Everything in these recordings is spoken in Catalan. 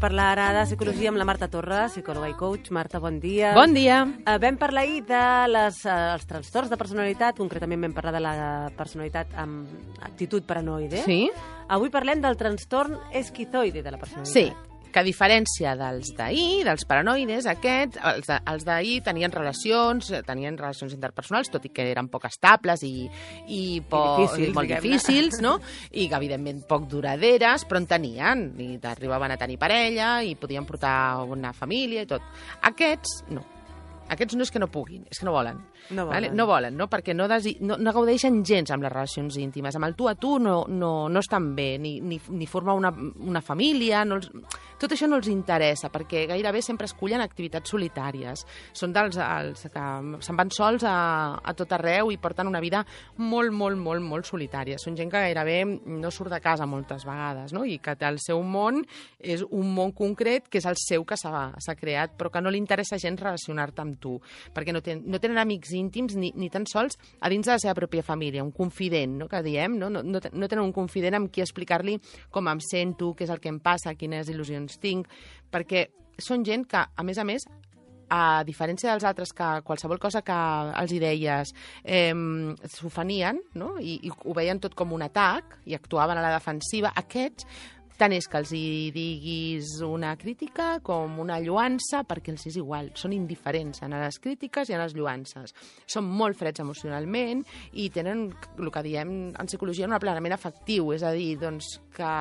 parlar ara de psicologia amb la Marta Torres, psicòloga i coach. Marta, bon dia. Bon dia. Vam parlar ahir dels trastorns de personalitat, concretament vam parlar de la personalitat amb actitud paranoide. Sí. Avui parlem del trastorn esquizoide de la personalitat. Sí, que a diferència dels d'ahir, dels paranoides, aquests, els d'ahir tenien relacions interpersonals, tot i que eren poc estables i molt difícils, no? I que, evidentment, poc duraderes, però en tenien, i arribaven a tenir parella, i podien portar una família i tot. Aquests, no. Aquests no és que no puguin, és que no volen. No volen. Vale? No volen, no? Perquè no gaudeixen gens amb les relacions íntimes. Amb el tu a tu no estan bé, ni formar una família. Tot això no els interessa, perquè gairebé sempre escullen activitats solitàries. Són dels que se'n van sols a tot arreu i porten una vida molt solitària. Són gent que gairebé no surt de casa moltes vegades, no? I que el seu món és un món concret que és el seu que s'ha creat, però que no li interessa gens relacionar-te amb tu, perquè no tenen amics íntims ni tan sols a dins de la seva pròpia família, un confident, no? Que diem, no tenen un confident amb qui explicar-li com em sento, què és el que em passa, quines il·lusions tinc, perquè són gent que, a més, a diferència dels altres, que qualsevol cosa que els hi deies s'ofenien, no? I ho veien tot com un atac i actuaven a la defensiva, aquests tant és que els hi diguis una crítica com una lloança, perquè els és igual, són indiferents en les crítiques i en les lloances. Són molt freds emocionalment i tenen el que diem en psicologia un aplanament afectiu, és a dir, doncs, que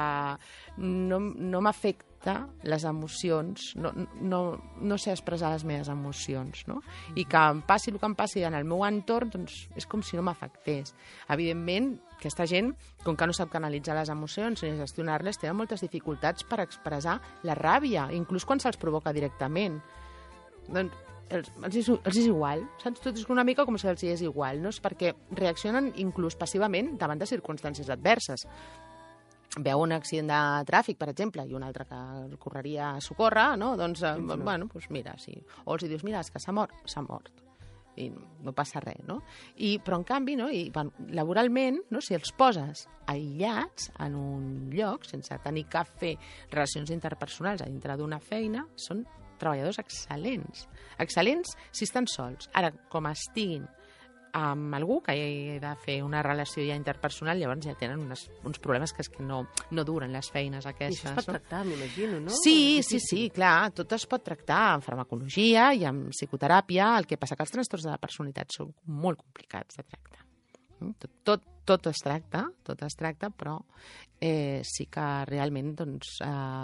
no m'afecta les emocions, no sé expressar les meves emocions, no? I que em passi el que em passi en el meu entorn, doncs és com si no m'afectés. Evidentment, aquesta gent, com que no sap canalitzar les emocions ni gestionar-les, tenen moltes dificultats per expressar la ràbia, inclús quan se'ls provoca directament. Doncs els és igual, saps? Tot és una mica com si els és igual, no? És perquè reaccionen inclús passivament davant de circumstàncies adverses. Veu un accident de tràfic, per exemple, i un altre que correria a socórrer, no? Doncs, bueno, doncs mira, sí. O els dius, mira, és que s'ha mort. I no passa res, no? Però, en canvi, no? Laboralment, no? Si els poses aïllats en un lloc, sense tenir que fer relacions interpersonals a dintre d'una feina, són treballadors excel·lents. Excel·lents si estan sols. Ara, com estiguin amb algú que ha de fer una relació ja interpersonal, llavors ja tenen uns problemes que és que no duren les feines aquestes. I això es pot tractar, m'imagino, no? Sí, clar, tot es pot tractar amb farmacologia i amb psicoteràpia, el que passa que els trastorns de la personalitat són molt complicats de tractar. Tot es tracta, però sí que realment doncs,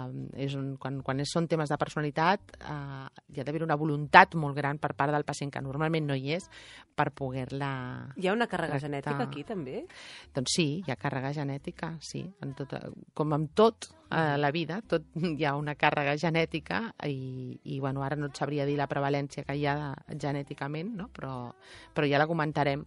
quan són temes de personalitat hi ha d'haver una voluntat molt gran per part del pacient, que normalment no hi és, per poder-la Hi ha una càrrega tractar. genètica aquí, també? Doncs sí, hi ha càrrega genètica, sí. Com amb tot a la vida, tot hi ha una càrrega genètica i bueno, ara no et sabria dir la prevalència que hi ha genèticament, no? Però ja la comentarem.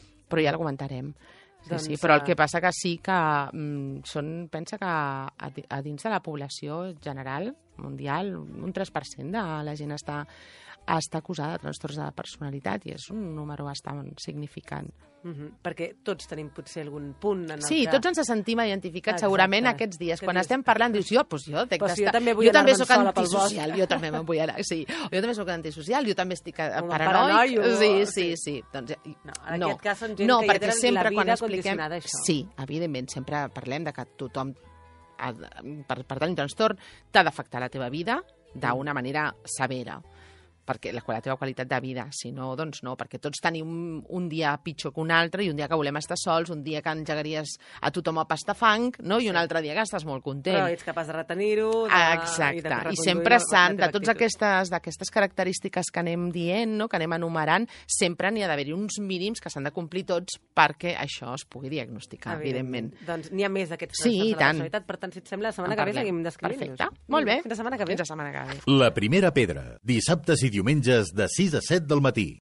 Sí, però el que passa que sí que pensa que a dins de la població general, mundial, un 3% de la gent està acusada de trastorns de personalitat i és un número bastant significant. Perquè tots tenim potser algun punt en el Sí, tots ens sentim identificats segurament aquests dies. Quan estem parlant dius, jo també soc antisocial, jo també me'n vull anar, sí. Jo també soc antisocial, jo també estic paranoic. Sí. En aquest cas són gent que ja tenen la vida condicionada, això. Sí, evidentment, sempre parlem de que tothom, per tenir un trastorn, t'ha d'afectar la teva vida d'una manera severa, perquè la teva qualitat de vida, si no, doncs no, perquè tots tenim un dia pitjor que un altre i un dia que volem estar sols, un dia que engegaries a tothom a pastar fang, no? I un altre dia que estàs molt content. Però ets capaç de retenir-ho. Exacte, i sempre de totes aquestes característiques que anem dient, no? Que anem enumerant, sempre n'hi ha d'haver-hi uns mínims que s'han de complir tots perquè això es pugui diagnosticar, evidentment. Doncs n'hi ha més d'aquests trastorns de la personalitat, per tant, si et sembla, la setmana que ve seguim descrivint-los. Perfecte, molt bé. Fins la setmana que ve. Fins la setmana que ve. La primera pedra, dissabtes i diumenges de 6 a 7 del matí.